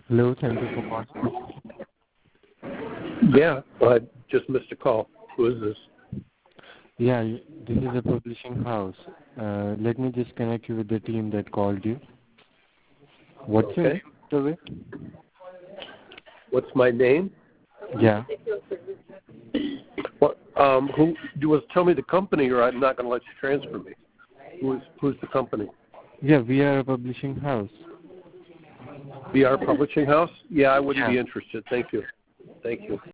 Hello, thank you for calling. Yeah, I just missed a call. Who is this? Yeah, this is a publishing house. Let me just connect you with the team that called you. What's your Okay. name, Survey? What's my name? Yeah. What? Who? Tell me the company, or I'm not going to let you transfer me. Who's the company? Yeah, we are a publishing house. VR Publishing House? Yeah, I wouldn't Yeah. be interested. Thank you. Thank you.